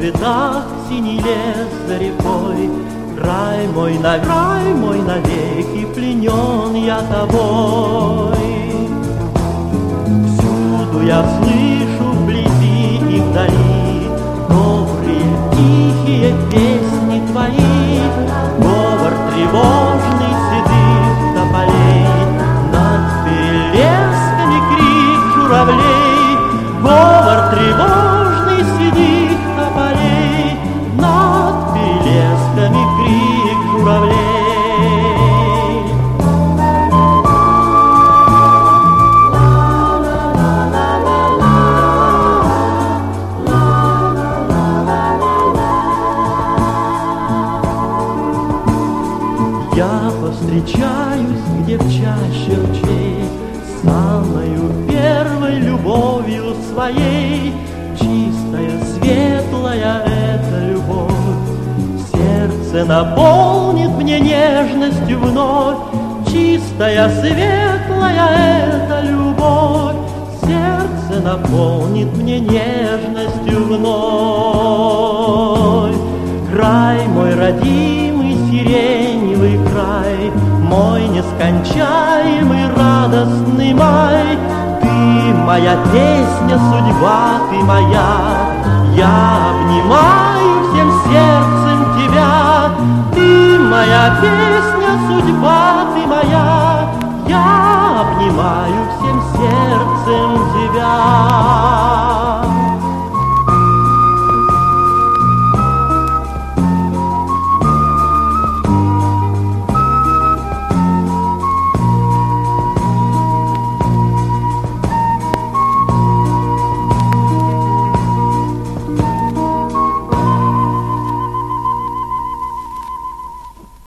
цветах синий лес за рекой. Край мой навеки пленен я тобой. Всюду я слышу вблизи и вдали добрые тихие песни твои, говор тревожный седых тополей, над перелесками крик журавлей, говор тревожный седых тополей, над перелесками крик журавлей. Я повстречаюсь, где в чаще ручей, самою первой любовью своей. Чистая, светлая эта любовь, сердце наполнит мне нежностью вновь. Чистая, светлая эта любовь, сердце наполнит мне нежностью вновь. Край мой родимый, сиреневый край, мой нескончаемый радостный май. Ты моя песня, судьба ты моя, я обнимаю всем сердцем тебя. Ты моя песня, судьба ты моя, я обнимаю всем сердцем тебя.